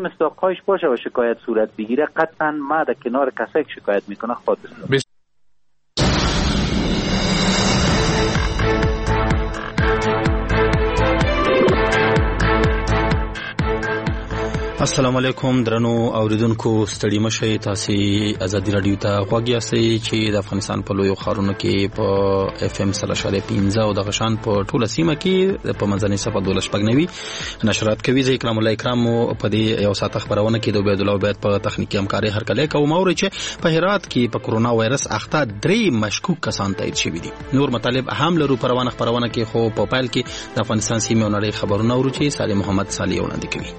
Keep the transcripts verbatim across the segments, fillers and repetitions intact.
مصداق‌هایش باشه و شکایت صورت بگیره، قطعا ما در کنار کسایی که شکایت میکنه خود بسازم. السلام علیکم درنو اوریدونکو، ستړي مشئ. تاسو ازادي رادیو ته غوږ یاستئ چې د افغانستان په لویو ښارونو کې په اف ام سل اشاریه پنځه او د غشان په ټوله سیمه کې په منځنۍ صفحه دولس شپږ نوي نشرات کوي. زه اکرام الله اکرام په دې یو ساعت خبرونه کې د عبید الله عبید په تخنیکی همکاري هرکلی کوم. اوري چې په هرات کې په کورونا وایرس اخته درې مشکوک کسان تایید شوي دي. نور مطالب هم لرو پروانه خبرونه کې، خو په پایل کې د افغانستان سیمه او نړۍ خبرونه اورو چې صالح محمد صالح وړاندې کوي.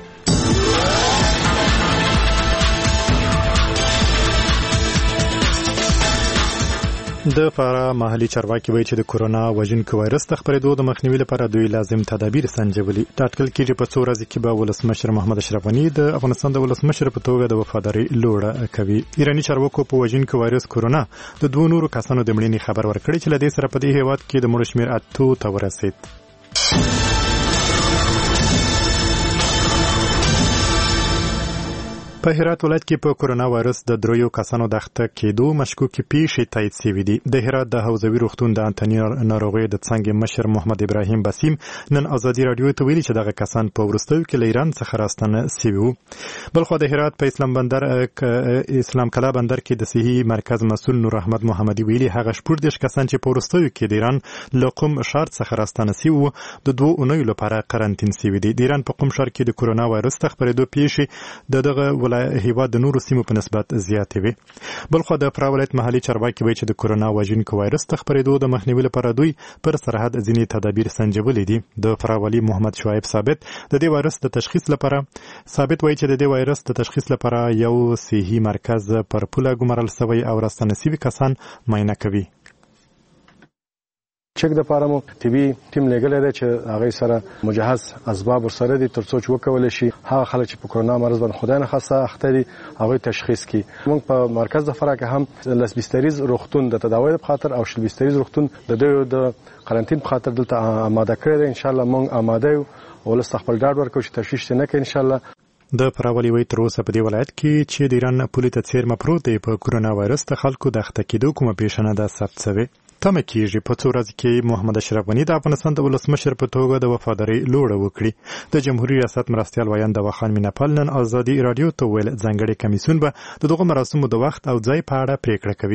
د فرا محلي چارواکي وایي چې د کورونا وژونکي وایرس د خپرېدو د مخنیوي لپاره دوی لازم تدابیر سنجولي. ټاکل کېږي په څو ورځې کې به ولسمشر محمد اشرف غني د افغانستان د ولسمشر په توګه د وفادارۍ لوړه کوي. ایراني چارواکو په وژونکي وایرس کورونا د دوه نورو کسانو د مړینې خبر ورکړی چې له دې سره په دې هېواد کې د مړو شمېر اتو ته ورسېد. په هرات ولایت کې په کورونا وایرس د دریو کسانو د اخته کېدو مشکوکې پیښې تایید شوې دي. د هرات د حوزوي روغتون د انتني ناروغیو د څانګې مشر محمد ابراهیم بسیم نن ازادي رادیو ته ویلي چې دغه کسان په وروستیو کې له ایران څخه راستنه شوي وو. بلخو د هرات په اسلام بندر اسلام کلا بندر کې د صحي مرکز مسؤل نور احمد محمدي ویلي هغه شپږ دېرش کسان چې په وروستیو کې د ایران له قم ښار څخه راستنه شوي وو د دوو اونیو لپاره قرنطین شوي دي. د ایران په قم ښار کې د کورونا وایرس د خپرېدو پیښې د دغه هیواد د نورو سیمو په نسبت زیاتې وي. بلخو د فرا ولایت محلي چارواکي وایي چې د کورونا وژونکي وایرس د خپرېدو د مخنیوي لپاره دوی پر سرحد ځینې تدابیر سنجولي دي. د فرا والي محمد شعیب ثابت د دې وایرس د تشخیص لپاره ثابت وایي چې د دې وایرس د تشخیص لپاره یو صحي مرکز پر پوله ګمارل شوی او راستنه شوي کسان معاینه کوي. چک د پاره مو طبي ټیم لګلې ده چې هغه سره مجهز اسباب ورسره دي ترڅو چې وکول شي هغه خلک چې په کورونا مرض باندې خدای نه خاصه اخته دي هغه تشخیص کی. موږ په مرکز د فرا کې هم لسبستریز روغتون د تداوی په خاطر او شلبستریز روغتون د دوی د قرنطین په خاطر دلته آماده کړی. ان شاء الله موږ آماده یو ول استقبال ډاډ ورکو چې تشویش نه کوي. ان شاء الله د فراولي وی تر اوسه په دې ولایت کې چې د ایران پولیس ته څیر مپروت دی په کورونا وایرس د خلکو د اخته کېدو کومه پیښه ده ثبت شوې. تمه کېږي په څو ورځې کې محمد اشرف غني د افغانستان د ولسمشر په توګه د وفادارۍ لوړه وکړي. د جمهوریت ریاست مرستیال ویان د وخان میناپال نن ازادي رادیو ته ویل ځانګړی کمیسیون به د دغه مراسمو د وخت او ځای په اړه پریکړه کوي.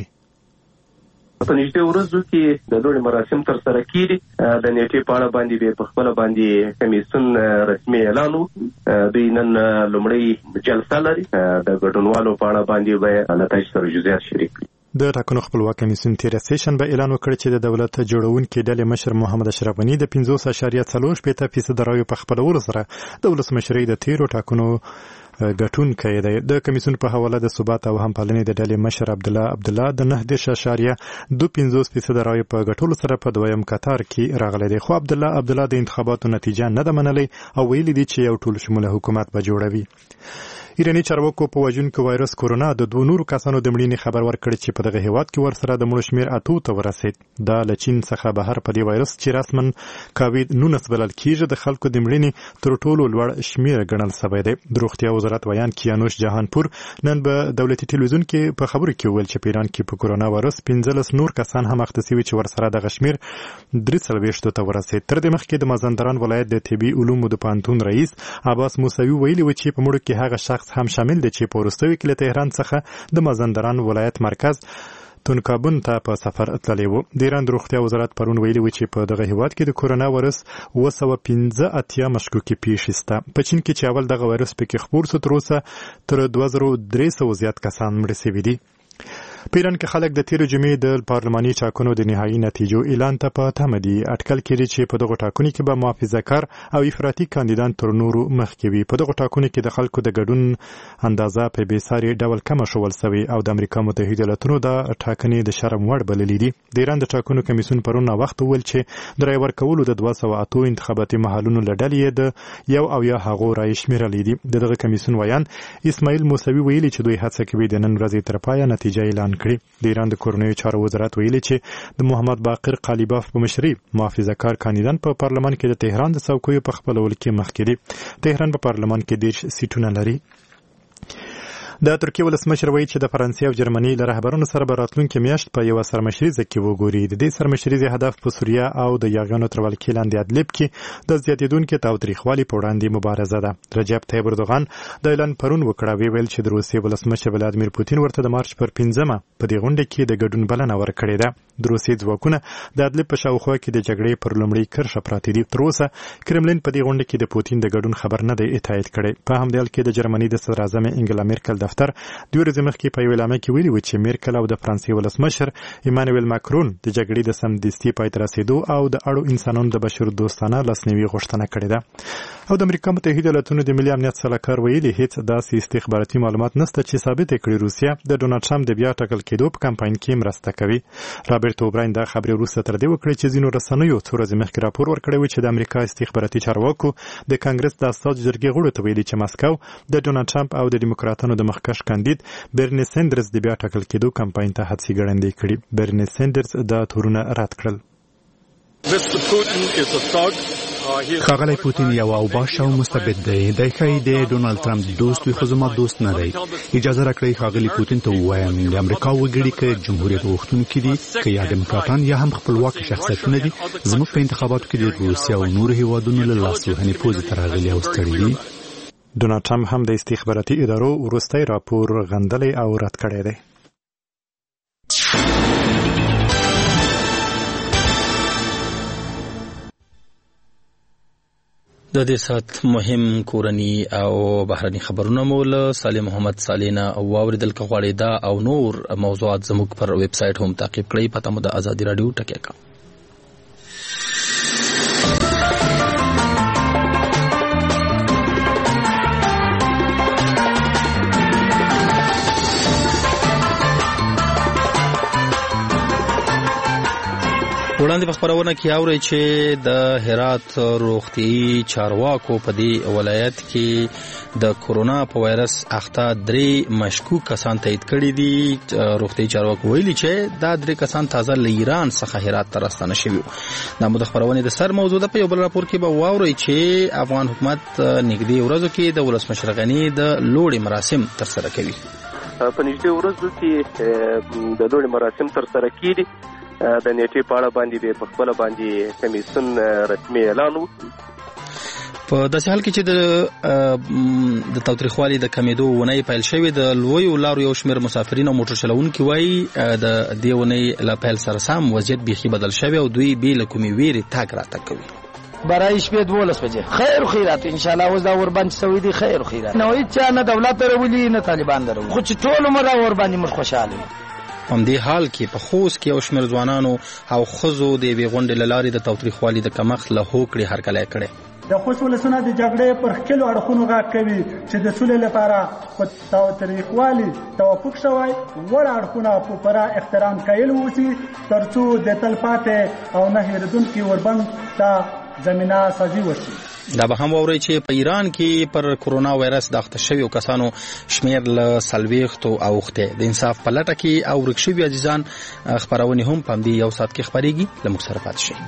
په نږدې ورځو کې د لوړ مراسم تر سره کیږي. د نیټې په اړه باندې به په خپل باندې کمیسیون رسمي اعلان وکړي. دوی نن لومړی جلسه لري. د ګډونوالو په اړه باندې به نتایج سره جزئیات شریک کړي. د ټاکنو خپلواک کمیسیون تیر سیشن به اعلان وکړ چې د دولت جوړونکي ډلې مشر محمد اشرف غني د پنځوس اعشاریه څلور شپېته فیصد رایو په خپلولو سره د ولسمشرۍ د تیرو ټاکنو ګټونکی دی. د کمیسیون په حواله د ثبات او همپالنې د ډلې مشر عبدالله عبدالله د نهه دېرش اعشاریه دوه پنځوس فیصد رایو په ګټلو سره په دویم قطار کې راغلی دی. خو عبدالله عبدالله د انتخاباتو نتیجه نه ده منلې او ویلي دی چې یو ټول شموله حکومت به جوړوي. ایراني چارواکو په وژونکي وایرس کورونا د دوه نورو کسانو د مړینې خبر ورکړ چې په دغه هیواد کې ورسره د مړو شمېر اتو ته ورسېد. دا له چین څخه بهر په دې وایرس چې رسمن کووید نولس بلل کېږي د خلکو د مړینې تر ټولو لوړ شمېر ګڼل شوی دی. د روغتیا وزارت ویان کیانوش جهانپور نن به دولتي ټلویزیون کې په خبرو کې ویل چې په ایران کې په کورونا وایرس پنځلس نور کسان هم اخته شوي چې ورسره دغه شمېر درې څلوېښتو ته ورسېد. تر دې مخکې د مازندران ولایت د طبي علومو د پوهنتون رئیس عباس موسوي ویلي و چې په مړو کې هغه شخص هم شامل دی چې په وروستیو کې له تهران څخه د مازندران ولایت مرکز تونکابون ته په سفر تللی و. د ایران د روغتیا وزارت پرون ویلي و چې په دغه هیواد کې د کورونا وایرس اوه سوه پنځه اتیا مشکوکې پیښې شته. په چین کې چې اول دغه وایرس پکې خپور شو تر اوسه تر دوه زره درې سوه زیات کسان مړه شوي دي. په ایران کې خلک د تیرو جمعې د پارلماني ټاکنو د نهایي نتیجو اعلان ته په تمه دي. اټکل کېږي چې په دغو ټاکنو کې به محافظه‌کار او افراطي کاندیدان تر نورو مخکې وي. په دغو ټاکنو کې د خلکو د ګډون اندازه په بېساري ډول کمه ښوول سوې او د امریکا متحده ایالاتونو د ټاکنې د شرم وړ بللې دي. د ایران د ټاکنو کمیسیون پرون وخت وویل چې د رایې ورکولو د دوه سوه اتو انتخاباتي محلونو له ډلې د یو او یا هغو رایې شمېرلې دي. د دغه کمیسیون ویان اسماعیل موسوي ویلي چې دوی هڅه کوي د نن ورځې تر پایه نتیجه اعلان اعلان کړي. د ایران د کورنیو چارو وزارت ویلي چې د محمد باقر قالیباف په مشرۍ محافظه کار کاندیدان په پارلمان کې د تهران د څوکیو په خپلولو کې مخکې دي. تهران په پارلمان کې دېرش سیټونه لري. د ترکیه ولسمشر وایي چې د فرانسې او جرمني له رهبرانو سره به راتلونکې میاشت په یوه سرمشریزه کې وګوري. د دې سرمشریزې هدف په سوریه او د یاغیانو تر ولکې لاندې ادلب کې د زیاتېدونکي تاوتریخوالي په وړاندې مبارزه ده. رجب طیب اردوغان د اعلان پرون وکړه، وی ویل چې د روسیې ولسمشر ولادیمیر پوتین ورته د مارچ پر پنځمه په دې غونډه کې د ګډون بلنه ورکړې ده. د روسیې ځواکونه د ادلب په شاوخوا کې د جګړې پر لومړۍ کرښه پراته دي. تر اوسه کرملین په دې غونډه کې د پوتین د ګډون خبر نه دی تایید کړی. په همدې حال کې د جرمني د صدراعظم انګلا میرکل دفتر دوی ورځې مخکې په یوه اعلامیه کې ویلي و چې میرکل او د فرانسې ولسمشر ایمانویل ماکرون د جګړې د سمدستي پای ته رسېدو او د اړو انسانانو د بشر دوستانه لاسنیوي غوښتنه کړې ده. او د امریکا متحده ایالاتونو د ملي امنیت سلاکار ویلي هیڅ داسې استخباراتي معلومات نشته چې ثابت کړي روسیه د ډونالډ ټرمپ د بیا ټاکل کېدو په کمپاین کې مرسته کوي. رابرټ اوبراین دا خبرې وروسته تر دې وکړې چې ځینو رسنیو څو ورځې مخکې راپور ورکړی و چې د امریکا استخباراتي چارواکو د کانګرس د استازو جرګې غړو ته ویلي چې مسکو د ډونالډ ټرمپ او د ډیموکراتانو د مخکښ کاندید برني سندرز د بیا ټاکل کېدو کمپاین ته هڅې ګړندې کړي. برني سندرز دا تورونه رد کړل. ښاغلی پوتین یو اوباش او مستبد دی. دی ښایي د ډونالډ ټرمپ دوست وي خو زما دوست نه دی. اجازه راکړئ ښاغلي پوتین ته ووایم د امریکا وګړي که جمهوریت غوښتونکي دي که یا ډیموکراتان یا هم خپلواک شخصیتونه دي زموږ په انتخاباتو کې د روسیې او نورو هیوادونو له لاسوهنې پوزې ته راغلي او ستړي دي. ډونالډ ټرمپ هم د استخباراتي ادارو وروستی راپور غندلی او رد کړی دی. د دې سات مهم کورنی او بهرني خبرونه مول صالح محمد صالینا او اوریدل کغواړي دا او نور موضوعات زموږ پر ویب سټ هم تعقیب کړئ. پته مو د ازادي رادیو ټکی کا. وړاندې په خبرونه کې اوري چې د هرات روغتي چارواکو په دې ولایت کې د کورونا په وایرس اخته درې مشکوک کسان تایید کړي دي. روغتي چارواکو ویلي چې دا درې کسان تازه له ایران څخه هرات ته راستنه شوي. دا مو د خبرونه د سر موضوع ده. په یو بل راپور کې به واوري چې افغان حکومت نږدې ورځو کې د ولسمشر غنی د لوړې مراسم ترسره کوي. په نږدې ورځو کې د لوړې مراسم ترسره کیږي. د نیټې په اړه باندې به په خپل باندې کمیسیون رسمي اعلان وکړي. په داسې حال کې چې د د تاوتریخوالي د کمیدو ونې پیل شوې د لویو لارو یو شمېر مسافرین او موټر چلوونکي وایي د دې ونې له پیل سره سم وضعیت بیخي بدل شوی او دوی بې له کومې ویرې تګ راتګ کوي. برای شپې دولس بجې خیر و خیرات ان شاء الله. اوس دا ورباندې سوي دي خیر و خیرات. نو هیڅ نه دولت راولي نه طالبان راولي خو چې ټول عمر ورباندې موږ خوشاله یو. هم دې حال کې په خوست کې یو شمېر ځوانانو او ښځو د یوې غونډې له لارې د تاوتریخوالي د کمښت له هوکړې هرکلی کړی. د خوست ولسونه د جګړې پر ښکلو اړخونو غږ کوي چې د سولې لپاره په تاوتریخوالي توافق شوی وړ اړخونه په پوره احترام کایل ووسي تر څو د تلپاتې او نه هېرېدونکي اوربند ته زمینه سازي وشي. دا به هم واورئ چې په ایران کې پر کورونا وایرس د اخته شویو کسانو شمېر له څلوېښتو اوښتی. د انصاف په لټه کې او ورک شوي عزیزان خپرونې هم په همدې یو ساعت کې خپرېږي. له موږ سره پاتې شئ.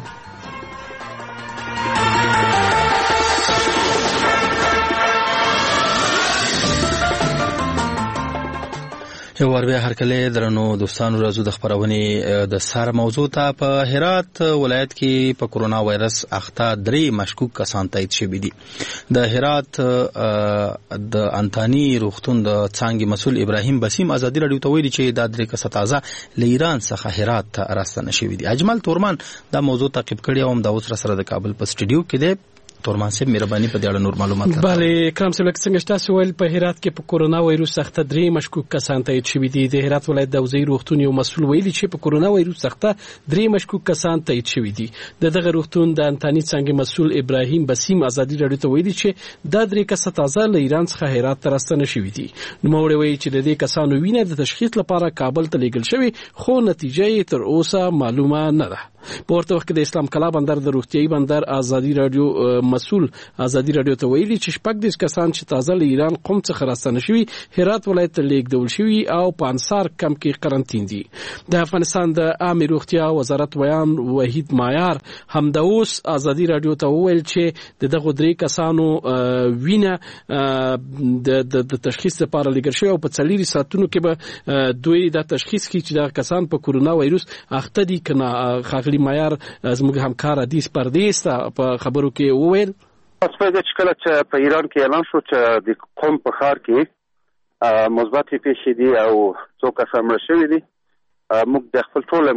یو ور بیا هرکله درنو دوستانو راځو د خبرونې د سر موضوع ته. په هرات ولایت کې په کورونا وایرس اخته درې مشکوک کسان تایید شوي دي. د هرات د انتانی روغتون د څانګې مسؤل ابراهیم بسیم ازادي رادیو ته ویلي چې دا درې کسه تازه له ایران څخه هرات ته راستنه شوي دي. اجمل تورمان دا موضوع تعقیب کړی او هم دا اوس سره د کابل په سټډیو کې دی. تورمان صاحب مهرباني په دې اړه نور معلومات راکړئ. بله کرام صاحب لکه څنګه تاسو ویل په هرات کې په کورونا وایرس اخته درې مشکوک کسان تایید شوي دي. د هرات ولایت د وزیر روغتون یو مسؤل ویلي چې په کورونا وایرس اخته درې مشکوک کسان تایید شوي دي. د دغه روغتون د انتانی څنګه مسؤل ابراهیم بسیم ازادي رادیو ته ویلي چې دا درې کسه تازه له ایران څخه هرات ته راستنه شوي دي. نوموړی وایي چې د دې کسانو وینه د تشخیص لپاره کابل ته لیږل شوې خو نتیجه یې تر اوسه معلومه نه ده. په ورته وخت کې د اسلام کلا بندر د روغتيایي بندر ازادي رادیو مسول ازادي رادیو ته ویلي چې شپږ دیش کسان چې تازه له ایران قم څخه راستنه شوي هرات ولایت ته لیږدول شوي او په انصار کم کې قرنطین دي. د افغانستان د عامه روغتیا وزارت ویان وحید مایار هم د اوس ازادي رادیو ته وویل چې د دغه درې کسانو وینه د د تشخیص لپاره لګل شوی او په څلوري ساعتونو کې به دوی د تشخیص کې چې د کسان په کورونا وایروس اخته دي کنه. خاغلی مایار زموږ همکار حدیث پردیس په خبرو کې وویل اسپیده چې کله چې په ایران کې اعلان شو چې د قم په ښار کې مثبت پیښې دي او څو کسان مړه شوي دي، موږ د خپل ټول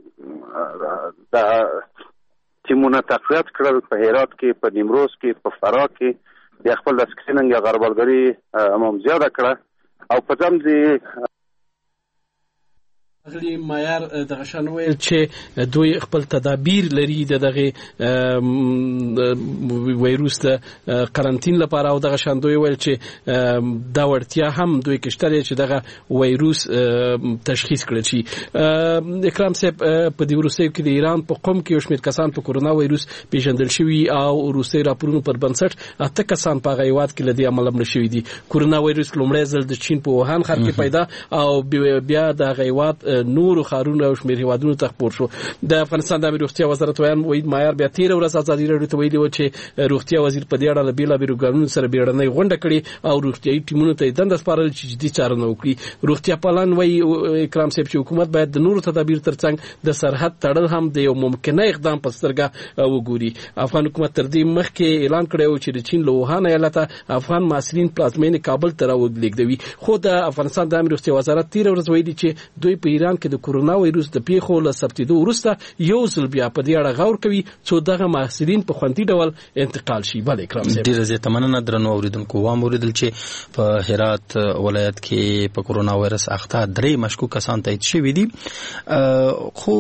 د ټیمونه تقویت کړل په هرات کې، په نیمروز کې، په فراه کې د خپل د سکریننګ یا غربالګري هم زیاده کړه او په ځم دي خاغلی مایار دغه شان ویل چې دوی خپل تدابیر لري د دغه وایروس د قرنطین لپاره او دغه شان دوی ویل چې دا ورتیا هم دوی کشتره چې دغه وایروس تشخیص کړي شي. اکرام صاحب په دې وروستیو کې د ایران په قم کې شمیر کسان په کورونا وایروس پیژندل شوي او روسي راپورونو پر بنسټ اته کسان په غیوات کې لدی عمل مړ شوي دي. کورونا وایروس لومړی ځل د چین په ووهان ښار کې پیدا او بیا د غیوات نور خارونه او شمیر هیوادونو ته خپور شو. د افغانستان د روغتیا وزارت ویان وحید مایار بیا تیر ورځ ازادي رادیو ته ویلي و چې روغتیا وزیر په دې اړه له بیلابیلو ګامونو سره بیړنۍ غونډه کړې او روغتیایي ټیمونو ته دنده سپارل چې جدي څارنه وکړي. روغتیا پالان وایي اکرام صاحب چې حکومت باید د نورو تدابیر ترڅنګ د سرحد تړل هم د یو ممکنه اقدام په سترګه وګوري. افغان حکومت تر دې مخکې اعلان کړی و چې د چین له ووهان ایالته افغان محصلین پلازمینې کابل ته راولېږدوي، خو د افغانستان د روغتیا وزارت تیر ورځ ویلي چې دوی په ایران کې د کورونا وایروس د پیښو له ثبتېدو وروسته یو ځل بیا په دې اړه غور کوي څو دغه محصلین په خوندي ډول انتقال شي. بل اکرام صاحب ډیره زیاته مننه. درنو اوریدونکو وام اوریدل چې په هرات ولایت کې په کورونا وایرس اخته درې مشکوک کسان تایید شوي دي، خو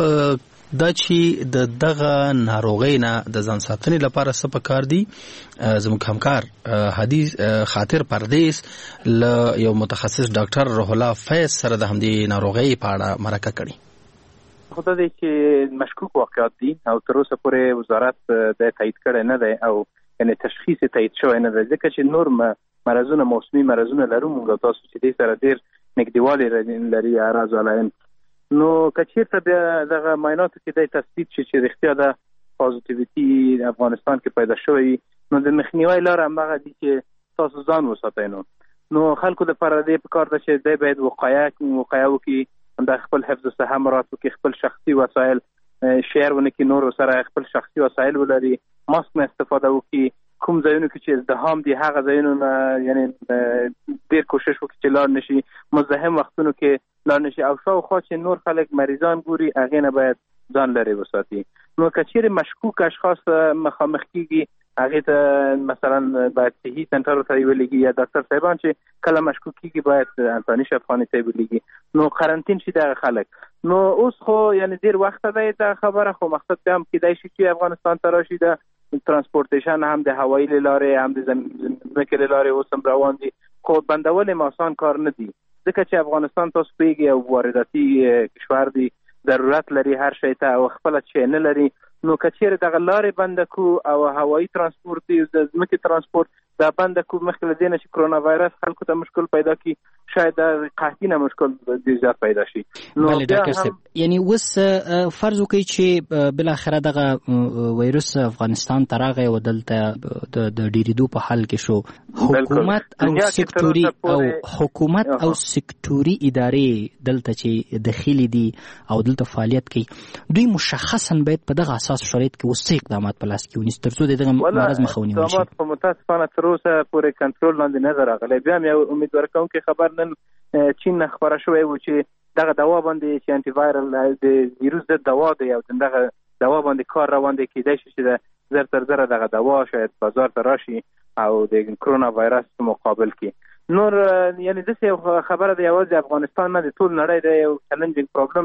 دا چې د دغه ناروغۍ نه د ځان ساتنې لپاره څه پکار دي زموږ همکار حدیث خاطر پردیس له یو متخصص ډاکټر روح الله فیض سره د همدې ناروغۍ په اړه مرکه کړې. خو دا دی چې مشکوک واقعات دي او تر اوسه پورې وزارت د تایید کړی نه دی او یعنی تشخیص تایید شوی نه دی، ځکه چې نور مرضونه موسمي مرضونه لرو موږ تاسو چې دې سره ډېر نږدېوالی لري اعراض علائم، نو کچیرته بیا دغه معایناتو کې د تصدیق شي چې رښتیا د پازیټیویټي افغانستان کې پیدا شوی نو د مخنیوي لاره همغه دي چې تاسو ځان وساتئ. نو نو خلکو لپاره دې په کار ده چې دی باید وقایه وقایه وکړي، د خپل حفظ صحه مراعات وکړي، خپل شخصي وسایل شیر ونه کړي، نور سره خپل شخصي وسایل ولري، ماسک نه استفاده وکړي، کوم ځایونو کې چې ازدحام دي هغه ځایونو نه یعنی ډېر کوشش وکړي چې لاړ نشي، مزاحم وختونو کې لاړ نشي او شاوخوا چې نور خلک مریضان ګوري هغې نه باید ځان لرې وساتي. نو که چیرې مشکوک اشخاص مخامخ کېږي هغې ته مثلا باید صحي سنټرو ته ولېږي یا ډاکټر صاحبان چې کله مشکوک کېږي باید انساني شفاخانې ته ولېږي، نو قرنطین شي دغه خلک. نو اوس خو یعنی ډېر وخته دی دا خبره، خو مقصد ته هم کېدای شي چې افغانستان ته راشي د ترانسپورټیشن هم د هوایي له لارې هم د ځمکې له لارې اوس هم روان دي، خو بندول یې آسان کار نه دي، ځکه چې افغانستان تاسو پوهېږئ یو وارداتي کشور دی، ضرورت لري هر شی ته او خپله شی نه لري. نو که چیرې دغه لارې بنده کو او هوایي ترانسپورت د ځمکې ترانسپورت دا بنده کو مخکې له دې نه چې کرونا وایرس خلکو ته مشکل پیدا کړي شاید د قحطي نه مشکل ډېر زیات پیدا شي. نو ډاکټر صاحب یعنی اوس فرض وکړئ چې بالاخره دغه وایرس افغانستان ته راغی او دلته د ډېرېدو په حال کې شو، حکومت او سکتوري او حکومت او سکتوري ادارې دلته چې دخیلي دي او دلته فعالیت کوي، دوی مشخصا باید په دغه اساس شرایط کې اوس اقدامات په لاس کې ونیسي تر څو د دغه مرض مخه ونیول شي. اقدامات په متاسفانه تر اوسه پورې کنټرول لاندې نه ده راغلی. بیا هم یو امید ورکوونکی خبر نن چین نه خپره شوی و چې دغه دوا باندې چې انټي وایرل د ویروس ضد دوا دی او دغه دوا باندې کار روان دی، کېدای شي چې د زر تر زره دغه دوا شاید بازار ته راشي او د کرونا وایرس په مقابل کې. نور یعنی داسې یو خبره ده یوازې افغانستان نه د ټول نړۍ د یو چلنجینګ پرابلم دی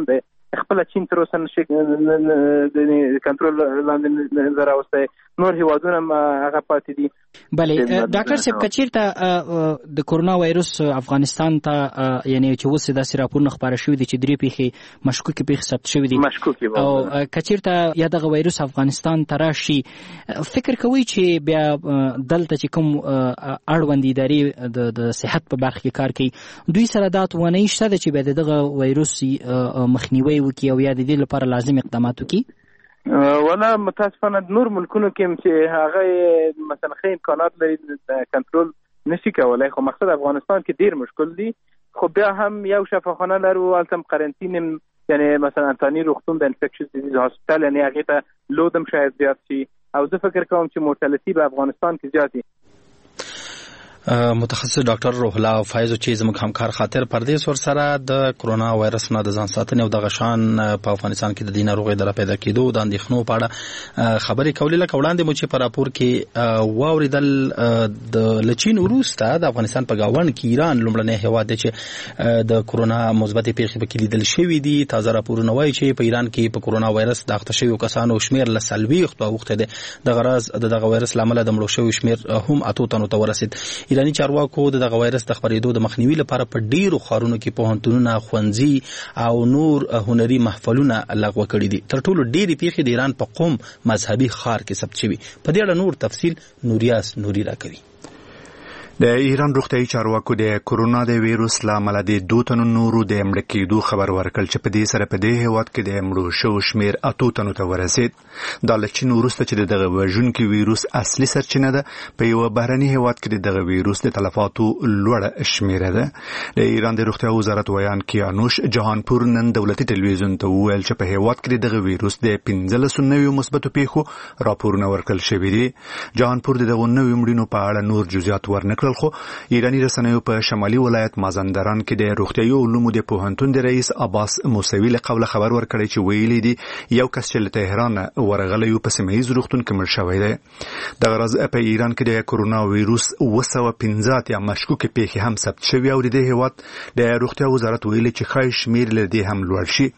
خپل چین تر اوسه نشي د کنټرول لاندې راوستي، نور هیوادونه هغه پاتې دي. بله ډاکټر صاحب کچیرته د کورونا وایروس افغانستان ته یعنی چې اوس داسې راپورونه خپاره شوي دي چې درې پیښې مشکوکې پیښې ثبت شوي دي مشکوکې او کچیرته یا دغه وایروس افغانستان ته راشي، فکر کوي چې بیا دلته چې کوم اړوند ادارې د صحت په برخه کې کار کوي دوی سره دا توانایي شته ده چې بیا دغه وایروس مخنیوی وکړي او یا د دې لپاره لازم اقدامات وکړي؟ ولا متاسفانه نور ملکونو کې چې هغه مثلا خې امکانات لري کنټرول نشي کولای، خو مقصد افغانستان کې ډیر مشکل دي. خو بیا هم یو شفاخانه لرو، البته قرنطین یعنی مثلا انساني روغتون د انفیکشن دیزیز هاسپټال یعنی هغه ته لودم شاید زیات شي او زه فکر کوم چې مورټالټي په افغانستان کې زیات دي. متخصص ډاکټر روح الله فایز چې زموږ همکار خاطر پردیس ور سره د کورونا وایرس نه د ځان ساتنې او د غشان په افغانستان کې د دینه روغې د پیدا کېدو د اندېښنو په اړه خبرې کولې. لکه وړاندې مو چې په راپور کې واوریدل د لچین وروسته د افغانستان په گاوند کې ایران لومړنی هیواد دی چې د کورونا مثبت پیښې پکې لیدل شوې دي. تازه راپورونه وایي چې په ایران کې په کورونا وایرس د اخته شویو کسانو شمیر له څلوېښت په وخت دی د غراز د دغه وایرس لامل د مړو شویو شمیر هم اتو تنو ته ورسید. ایرانی چارواکو د دغه وایرس د خپرېدو د مخنیوي لپاره په ډیرو ښارونو کې پوهنتونونه، ښوونځي او نور هنري محفلونه لغوه کړي دي. تر ټولو ډېرې پیښې د ایران په قم مذهبي ښار کې ثبت شوي. په دې اړه نور تفصیل نوریاس نوري راکوي. د ایران روغتیايي چارواکو د کورونا د ویروس لامل د دوه تنو نورو د مړ کېدو خبر ورکړ چې په دې سره په دې هیواد کې د مړو شو شمیر اتو تنو ته ورسید. دا له چین وروسته چې دغه وژونکي ویروس اصلي سرچینه ده په یو بهرني هیواد کې دغه ویروس د تلفاتو لوړه شمیره ده. د ایران د روغتیا وزارت ویان کیانوش جهانپور نن دولتي ټلویزیون ته وویل چې په هیواد کې دغه ویروس د پنځلس نوي مثبتو پیښو راپورونه ورکړل شوي دي. جهانپور دغه نوي مړینو په اړه نور جزئیات ورنکړل، خو ایرانی رسنیو په شمالي ولایت مازندران کې د روغتیايي علومو د پوهنتون د رئیس عباس موسوي له قوله خبر ورکړی چې ویلي دي یو کس چې له تهران ورغلی په سیمه ییز روغتون کې مړ شوی دی. د غرض په ایران کې د کورونا ویروس اوه سوه پنځه یا مشکوکې پیښې هم ثبت شوي او د دې هیواد د روغتیا وزارت ویلي چې ښایي شمیر له دې هم لوړ شي.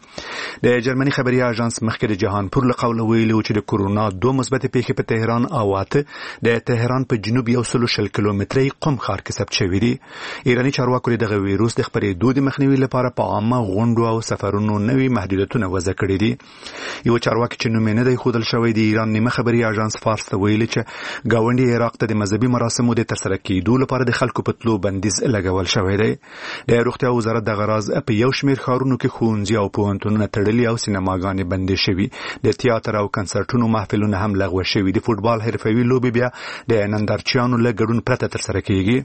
د جرمني خبري اژانس مخکې د جهانپور له قوله ویلي چې د کورونا دوه مثبت پیښې په تهران او اته د تهران په جنوب یو سل شل کیلومتري قم ښار کې ثبت شوي دي. ایرانی چارواکو دغه ویروس د خپرېدو د مخنیوي لپاره په عامه غونډو او سفرونو نوي محدودیتونه وضع کړي دي. یو چارواکي چې نوم یې نه دی ښودل شوی د ایران نیمه خبري اژانس فارس ته ویلي چې ګاونډي عراق ته د مذهبي مراسمو د ترسره کېدو لپاره د خلکو په تلو بندیز لګول شوی دی. د روغتیا وزارت دغه راز په یو شمېر ښارونو کې ښوونځي او پوهنتونونه تړلي او سینماګانې بندې شوي. د تیاتر او کنسرټونو محفلونه هم لغوه شوي دي. فوټبال حرفوي لوبې بیا د نندارچیانو له ګډون پرته ترسره کېږي.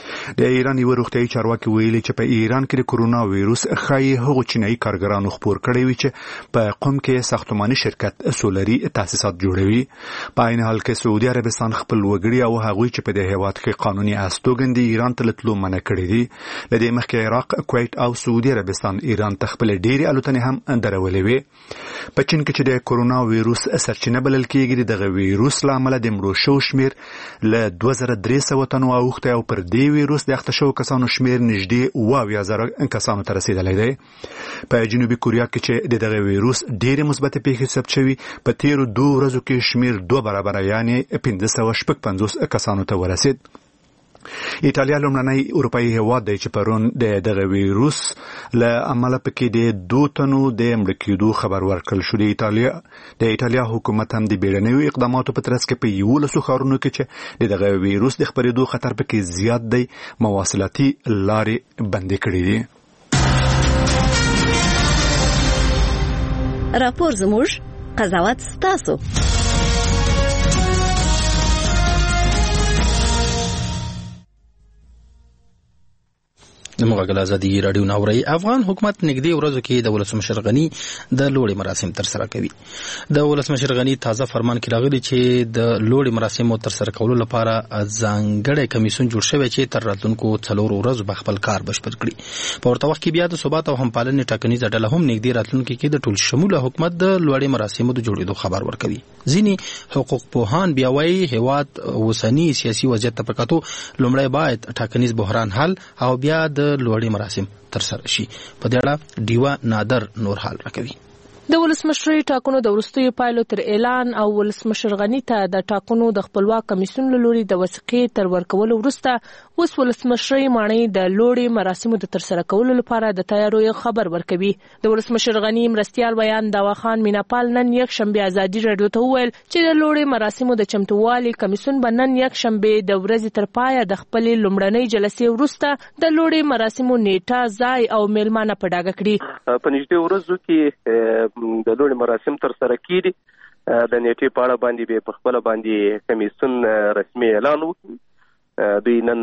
د ایران یو روغتیايي چارواکي ویلي چې په ایران کې د کورونا ویروس ښایي هغو چینایي کارګرانو خپور کړی وي چې په قم کې ساختماني شرکت سولري تاسیسات جوړوي. په عین حال کې سعودي عربستان خپل وګړي او هغوی چې په دې هیواد کې قانوني استوګن دي ایران ته تلو منع کړی دي. له دې مخکې عراق، کویت او سعودي عربستان ایران ته خپل ډېری الوتنې هم درولې وي. په چین کې چې د کورونا ویروس سرچینه بلل کېږي دغه ویروس له امله د مړو شو شمیر له دوه زره درې سوه تنو اوښتی او پر دې ویروس د اخته شوو کسانو شمیر نږدې اوه اویا زره کسانو ته رسیدلی دی. په جنوبي کوریا کې چې د دغه ویروس ډېرې مثبتې پیښې ثبت شوي په تیرو دوه ورځو کې شمیر دوه برابره یعنې پنځه سوه شپږ پنځوس کسانو ته ورسید. ایټالیا لومړنی اروپایي هیواد دی چې پرون د دغه ویروس له امله پکې د دوه تنو د مړه کېدو خبر ورکړل شو. د ایټالیا د ایټالیا حکومت هم د بیړنیو اقداماتو په ترڅ کې په یولسو ښارونو کې چې د دغه ویروس د خپرېدو خطر پکې زیات دی مواصلاتي لارې بندې کړې دي. راپور زموږ قضاوت ستاسو. د مغاګل ازادي رادیو ناوړي افغان حکومت نږدې ورځو کې د ولسمشر غنی د لوړې مراسم تر سره کوي. د ولسمشر غنی تازه فرمان کې راغلی چې د لوړې مراسمو تر سره کولو لپاره ځانګړی کمیسیون جوړ شوی چې تر راتلونکو څلورو ورځو به خپل کار بشپړ کړي. په ورته وخت کې بیا د ثبات او همپالنې ټاکنیزه ډله هم نږدې راتلونکو کې د ټول شموله حکومت د لوړې مراسمو د جوړېدو خبر ورکوي. ځینې حقوق پوهان بیا وایي هیواد اوسنی سیاسي وضعیت ته په کتو لومړی باید ټاکنیز بحران حل او بیا د د لوړې مراسم ترسره شي. په دې اړه ډیوا نادر نور حال راکوي. د ولسمشرۍ ټاکنو د وروستیو پایلو تر اعلان او ولسمشر غني ته د ټاکنو د خپلواک کمیسیون له لوري د وثیقې تر ورکولو وروسته اوس ولسمشرۍ ماڼۍ د لوړې مراسمو د ترسره کولو لپاره د تیاریو خبر ورکوي. د ولسمشر غني مرستیال بیان داوا خان میناپال نن یک شنبه ازادي رادیو ته وویل چې د لوړې مراسمو د چمتووالي کمیسیون به نن یک شنبه د ورځې تر پایه د خپلې لومړنۍ جلسې وروسته د لوړې مراسمو نیټه ځای او میلمانه په ډاګه کړي. په نږدې ورځو کې د لوړې مراسم تر سره کیږي. د نیټې په اړه باندې به په خپل باندې کمیسیون رسمي اعلان وکړي. دوی نن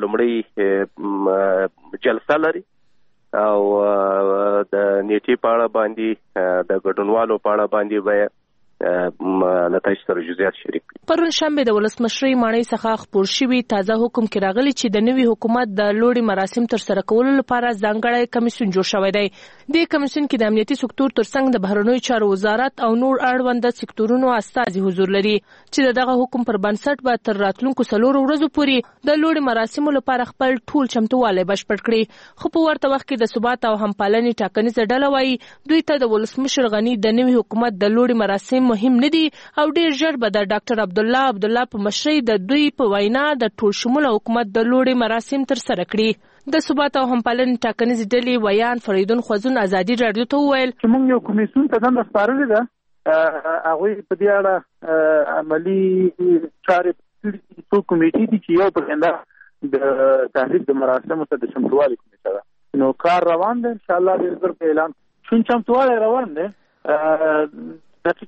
لومړی جلسه لري او د نیټې په اړه باندې د ګډونوالو په اړه باندې به له تاسو سره جزئیات شریک کړي. پرون شنبه د ولسمشرۍ ماڼۍ څخه خپور شوی تازه حکم کې راغلی چې د نوي حکومت د لوړې مراسم تر سره کولو لپاره ځانګړی کمیسیون جوړ شوی دی. د کمیسیون کې د امنیتي سکتور ترڅنګ د بهرنیو چارو وزارت او نور اړوند سکتورونو استازي حضور لري چې دغه حکم پر بنسټ به تر راتلونکو څلورو ورځو پورې د لوړې مراسمو لپاره خپل ټول چمتووالی بشپړ کړي. خو په ورته وخت کې د ثبات او همپالنې ټاکنیزه ډله وایي دوی ته د ولسمشر غني د نوي حکومت د لوړې مراسم مهم نه دي او ډیر ژر به د ډاکټر عبدالله عبدالله په مشرۍ د دوی په وینا د ټول شموله حکومت د لوړې مراسم تر سره کړي. د ثبات او همپالنې ټاکنیزې ډلې ویان فریدون خوځون ازادي رادیو ته وویل چې موږ یو کمیسیون ته دنده سپارلې ده. هغوی په دې اړه عملي چارې کړي. څو کمیټې دي چې یو پرېنده د تحریک د مراسمو ته د چمتووالي کمیټه ده. نو کار روان دی. انشاءالله ډېر ژر به اعلان شون چمتووالی روان دی. د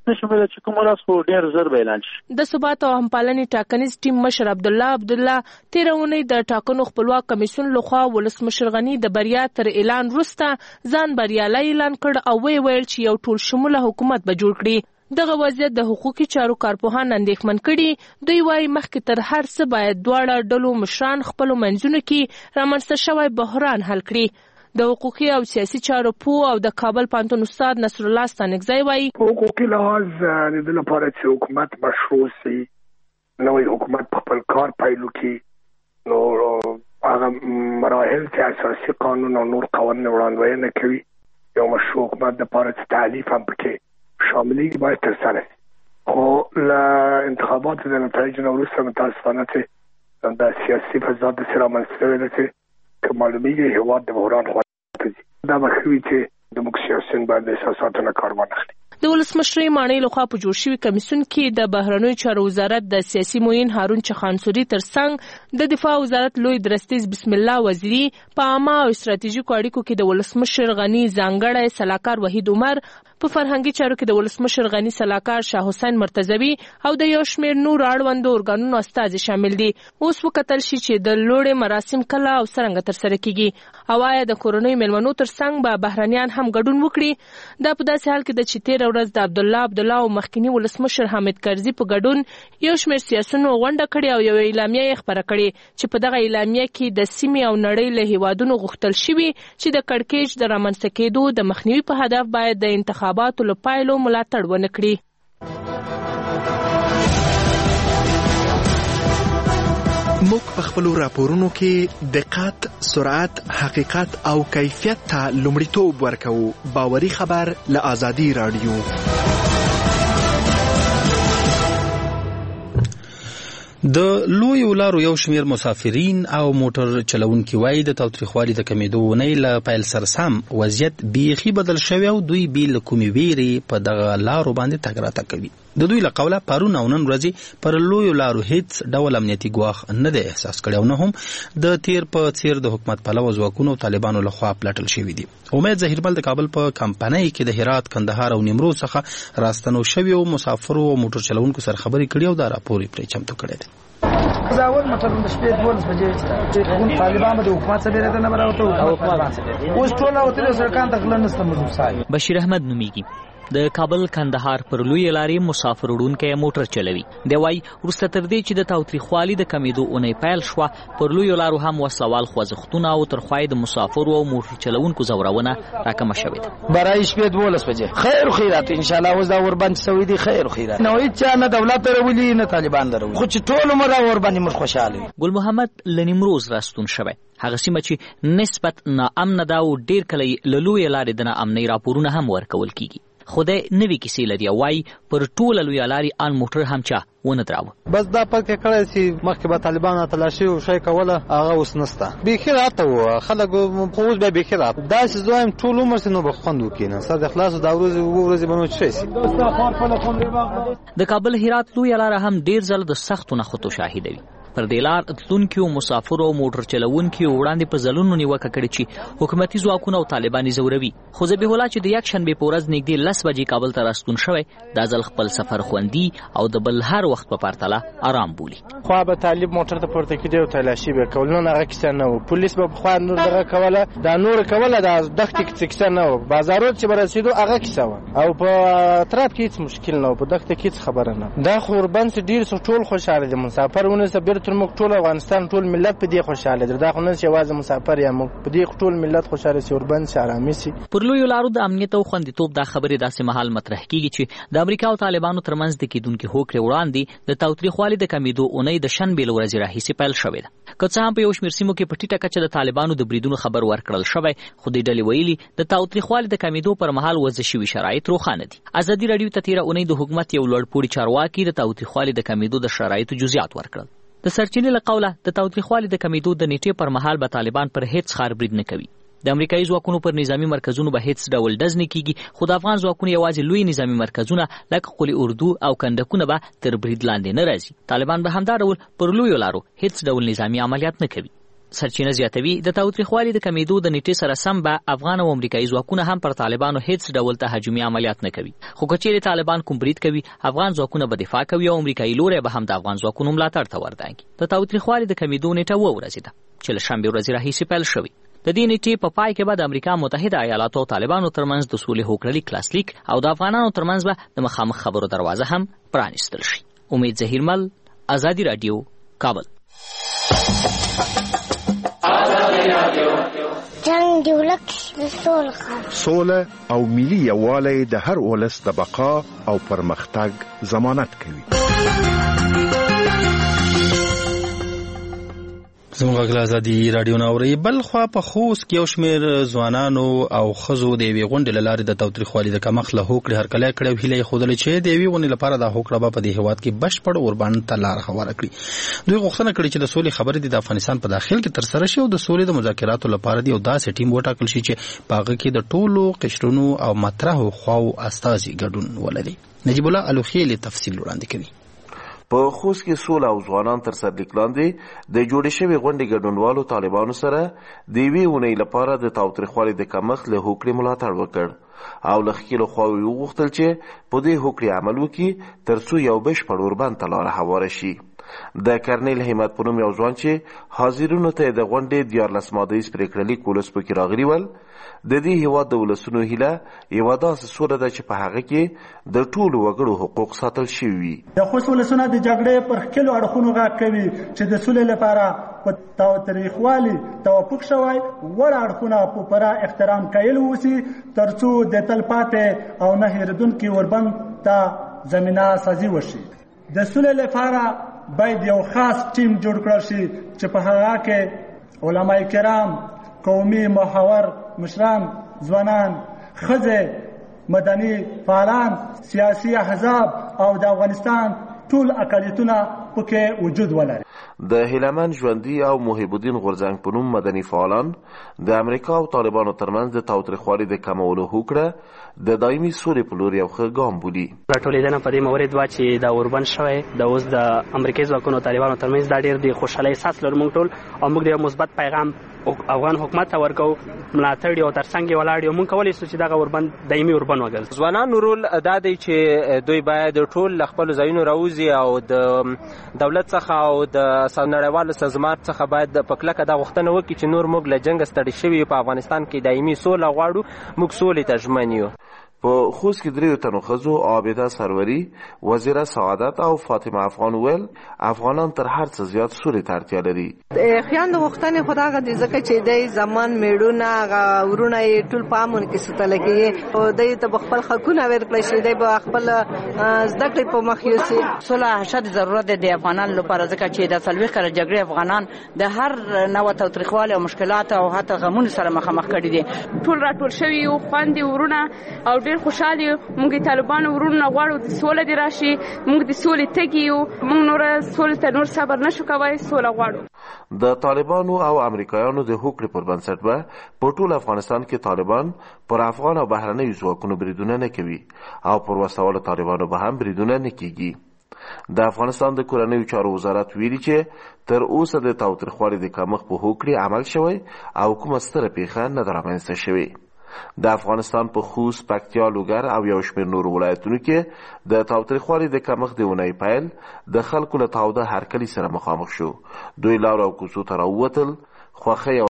ثبات او همپالنې ټاکنیز ټیم مشر عبدالله عبدالله تیر اونۍ د ټاکنو خپلواک کمیسیون لخوا ولسمشر غني د بریا تر اعلان وروسته ځان بریالی اعلان کړ او وی ویل چې یو ټول شموله حکومت به جوړ کړي. دغه وضعیت د حقوقي چارو کارپوهان اندېښمن کړي. دوی وايي مخکې تر هر څه باید دواړه ډلو مشران خپلو منځونو کې رامنځته شوی بحران حل کړي. د حقوقي او سیاسي چارو پوه او د کابل پوهنتون استاد نصر الله ستانکزی وایي په حقوقي لحاظ د لپاره چې حکومت مشروع سي نوې حکومت په خپل کار پیلو کې نو هغه مراحل چې اساسي قانون او نور قوانین وړاندوینه کوي یو مشروع حکومت د لپاره چې تعلیف هم پکې شاملي باید ترسره شي. خو له انتخاباتو د نتایجو نه وروسته متاسفانه چې د سیاسي فضا داسې رامنځته شوې ده چې که معلومیږي هېواد د بحران خوا دا به ښه وي چې زموږ سیاسیون باید د احساساتو نه کار وانخلي. د ولسمشرۍ ماڼۍ لخوا په جوړ شوي کمیسیون کې د بهرنیو چارو وزارت د سیاسي معین هارون چخانسوري ترڅنګ د دفاع وزارت لوی درستیز بسم الله وزیری په عامه او استراتیژیکو اړیکو کې د ولسمشر غني ځانګړی سلاکار وحید عمر په فرهنګي چارو کې د ولسمشر غني سلاکار شاه حسین مرتضوي او د یو شمېر نور اړوندو ارګانونو استازي شامل دي. اوس وکتل شي چې د لوړې مراسم کله او څرنګه ترسره کیږي او آیا د کورنۍ میلمنو ترڅنګ به بهرنیان هم ګډون وکړي. دا په داسې حال کې د چې تیر ورځ د عبدالله عبدالله او مخکنی ولسمشر حامد کرزي په ګډون یو شمېر سیاسیونو غونډه کړې او یو اعلامیه یې خپره کړې چې په دغه اعلامیه کې د سیمې او نړۍ له هیوادونو غوښتل شوي چې د کړکېچ د رامنځته کېدو د مخنیوي په هدف باید د انتخاباتو له پایلو ملاتړ ونه کړي. موږ په خپلو راپورونو کې دقت، سرعت، حقیقت او کیفیت ته لومړیتوب ورکوو. باوري خبر له آزادي رادیو. د لویو لارو یو شمېر مسافرین او موټر چلونکي وایي د تاوتریخوالي د کمیدو ونې له پیل سره سم وضعیت بیخي بدل شوی او دوی بې له کومې ویرې په دغه لارو باندې تګ راتګ کوي. د دوی له قوله پرون او نن ورځې پر لویو لارو هیڅ ډول امنیتي ګواښ نه دی احساس کړی او نه هم د تیر په څیر د حکومت پلوه ځواکونو او طالبانو لخوا پلټل شوي دي. امید ظهیرمل د کابل په کمپنۍ کې د هرات، کندهار او نیمروز څخه راستنو شویو مسافرو او موټر چلونکو سره خبرې کړي او دا راپور یې پرې چمتو کړی دی. زاول موټر د شپې دولس بجې چې طالبان د حکومت سره بیرته نه براوته او حکومت اوس ټول او تر سرکان ته خلنه ستمو صاحب بشیر احمد نومیږي د کابل کندهار پر لوی لارې مسافر وړونکي موټر چلوي. دی وايي وروسته تر دې چې د تاوتریخوالي د کمیدو اونۍ پیل شوه پر لوی لارو هم وسوال خوځښتونه او ترخوای د مسافرو او موټر چلونکو زورونه راکمه شوې ده. برای شپې دولس بجې خیر خیرات ان شاء الله اوس دا وربند سوي دي خیر خیرات نو هیڅ نه دولت درولي نه طالبان درولي خو چې ټول عمر ور باندې مر خوشاله. ګل محمد لنیمروز راستون شوه. هغه سیمه چې نسبت ناامنه ده او ډیر کله له لویې لارې د ناامنۍ راپورونه هم ورکول کیږي. خدای نوې کیسې لري او وایي پر ټوله لویه لارې ان موټر هم چا ونه دراوه. بس دا پکې کړی چې مخکې به طالبان تلاشي او شی کوله هغه اوس نشته. بیخي راته وو خلک خو اوس به بیخي راته داسې زه وایم ټول عمر چې نو به خوند وکړي نه سر د خلاصو دا ورځې اووه ورځې به نو څه شي. د کابل هرات لویه لاره هم ډیر ځله د سختو نښتو شاهدوي. پر دې لار تلونکي او مسافرو موټر چلوونکي وړاندې په ځلونو نیوکه کړې چې حکومتي ځواکونه او طالبان زوروي. خو ذبیح الله چې د یک شنبې په ورځ نږدې لس بجې کابل ته راستون شوی دا ځل خپل سفر خوندي او د بل هر وخت په پرتله آرام بولي. خو به طالب موټر ته پورته کېدی او تلاشي به کول نو هغه کیسه نه و. پولیس به خو نور دغه کوله دا نور کوله دا دغه کیسه نه و. بازارو چې برسېدو هغه کیسه و او په اطراف کې هیڅ مشکل نه و. په دغه کې خبره نه. دا قربان سي ډیر ټول خوشاله دي مسافرونه سبر تر موږ ټول افغانستان ټول ملت په دې خوشاله دي. دا خو نه چې واځه مسافر یا موږ په دې ټول ملت خوشاله سي قربان سي آرامي سي. پر لوی لارو د امنیت او خوندیتوب دا خبره داسې مهال مطرح کیږي چې د امریکا او طالبانو ترمنځ د کېدونکو هوکړې وړاندې د تاوتریخوالي د کمیدو اونۍ د شنبې له ورځې راهیسې پیل شوې ده. که څه هم په یو شمېر سیمو کې په ټیټه کچه د طالبانو د بریدونو خبر ورکړل شوی خو د ډلې ویلي د تاوتریخوالي د کمیدو پر مهال وضع شوي شرایط روښانه دي. ازادي راډیو ته تېره اونۍ د حکومت یو لوړپوړي چارواکي د تاوتریخوالي د کمیدو د شرایطو جزئیات ورکړل. د سرچینې له قوله د تاوتریخوالي د کمیدو د نیټې پر مهال به طالبان پر هیڅ ښار برید نه کوي. د امریکایي ځواکونو پر نظامی مرکزونو به هیڅ ډول ډز نه کیږي خو د افغان ځواکونو یوازې لوی نظامی مرکزونه لکه قلی اردو او کندکونه به تر برید لاندې نه راځي. طالبان به همدا ډول پر لویو لارو هیڅ ډول نظامی عملیات نه کوي. سرچینه زیاتوي د تاوتریخوالي د کمیدو د نیټې سره سم به افغان او امریکایي ځواکونه هم پر طالبانو هیڅ ډول تهاجمي عملیات نه کوي. خو که چیرې طالبان کوم برید کوي افغان ځواکونه به دفاع کوي او امریکایي لوری به هم د افغان ځواکونو ملاتړ ته وردانګي. د تاوتریخوالي د کمیدو نیټه اووه ورځې ده چې له شنبې ورځې راهیسې پیل شوې. د دې نیټې په پای کې به د امریکا متحده ایالاتو او طالبانو ترمنځ د سولې هوکړه کلاسلیک او د افغانانو ترمنځ به د مخامخ خبرو دروازه هم پرانیستل شي. امید ظهیرمل، ازادي راډیو، کابل. جنگ دی ولک د سولې سوله او ملي یووالی د هر ولس د بقا او پرمختګ ضمانت کوي. زموږ غږ ازادي راډیو نه اوري. بل خوا په خوست کې یو شمېر ځوانانو او ښځو د یوې غونډې له لارې د تاوتریخوالي د کمښت له هوکړې هرکلی کړی او هیله یې ښودلې چې د یوې غونډې لپاره دا هوکړه به په دې هېواد کې بشپړ اوربند ته لاره هواره کړي. دوی غوښتنه کړې چې د سولې خبرې د افغانستان په داخل کې ترسره شي او د سولې د مذاکراتو لپاره د یو داسې ټیم وټاکل شي چې په هغه کې د ټولو قشرونو او مطرحو خواو استازي ګډون ولري. نجیب الله الوخیل تفصیل وړاندې کوي. په خوست کې سوله او ځوانان تر سرلیک لاندې د جوړې شوې غونډې ګډونوالو طالبانو سره د یوې اونۍ لپاره د تاوتریخوالي د کمښت له هوکړې ملاتړ وکړ او له ښکېلو خواوو یې وغوښتل چې په دې هوکړې عمل وکړي تر څو یو بشپړ اوربند ته لاره هواره شي. د کرنیل همت په نوم یو ځوان چې حاضرینو ته د غونډې دیارلس ماده ییز پرېکړه لیک ولس پکې راغلي ول د دې هېواد د ولسونو هیله یوه داسې سوله ده چې په هغه کې د ټولو وګړو حقوق ساتل شوي وي. د خوست ولسونه د جګړې پر ښکېلو اړخونو غږ کوي چې د سولې لپاره په تاوتریخوالي توافق شوی وړ اړخونه په پوره احترام قایل واوسي تر څو د تلپاتې او نه هېرېدونکي اوربند ته زمینه سازي وشي. د سولې لپاره باید یو خاص ټیم جوړ کړل شي چې په هغه کې علما کرام، قومي محور مشران، ځوانان، ښځې، مدني فعالان، سیاسي احزاب او د افغانستان ټول اقلیتونه پکې وجود ولري. د هیلمن ژوندي او محب الدین غورځنګ په نوم مدني فعالان د امریکا او طالبانو ترمنځ د تاوتریخوالي د کمولو هوکړه د دایمي سولې په لور یو ښه ګام بولي. راټولېدنه په دې مورد وه چې دا اوربند شوی د اوس د امریکایي ځواکونو او طالبانو ترمنځ دا ډېر د خوشحالۍ احساس لرو موږ ټول او موږ د یو مثبت پیغام افغان حکومت ته ورکو ملاتړ یو ترڅنګ یې ولاړ یو موږ کولی شو چې دغه اوربند دایمي اوربند وګرځي. ځوانانو رول دا دی چې دوی باید ټول له خپلو ځایونو راوځي او د دولت څخه او د نړیوالو سازمان څخه باید په کلکه دا غوښتنه وکړي چې نور موږ له جنګه ستړي شوي په افغانستان کې دایمي سوله غواړو، موږ سولې ته ژمن یو. په خوست کې دریو تنو ښځو عابده سروري، وزیره سعادت او فاطمه افغان ویل افغانان تر هر څه زیات سولې ته اړتیا لري. خیان د غوښتنې خو دغه دي ځکه چې دی زمان میړونه هغه ورونه یې ټول په امن کې ساتل کېږي او دی ته به خپل حقونه ورکړی شي، دی به خپل زده کړې په مخ یوسي. صلح حشد ضرورت دی د افغانانو لپاره ځکه چې د څلوېښت کاله جګړې افغانان د هر نوع تاوتریخوالي او مشکلات او حتی غمونو سره مخامخ کړي دي. ټول راټول شوي یو خویندې ورونه او ډېر خوشحال یو. موږ طالبانو ورونه غواړو د سوله دې راشي، موږ د سولې تږي یو، موږ نور سولې ته نور صبر نشو کولی، سوله غواړو. د طالبانو او امریکایانو د هوکړې پر بنسټ به په ټول افغانستان کې طالبان پر افغان او بهرنیو ځواکونو بریدونه نه کوي او پر وسوالو طالبانو به هم بریدونه نه کیږي. د افغانستان د کورنیو چارو وزارت ویلي چې تر اوسه د تاوتریخوالي د کمښت په هوکړې عمل شوی او کومه ستره پیښه نه ده رامنځته شوې. د افغانستان په خوست، پکتیا، لوګر او یو شمېر نورو ولایتونو کې د تاوتریخوالي د کمښت د اونۍ پیل د خلکو له تاوده هرکلي سره مخامخ شو. دوی لارو او کوڅو ته راووتل، خوښۍ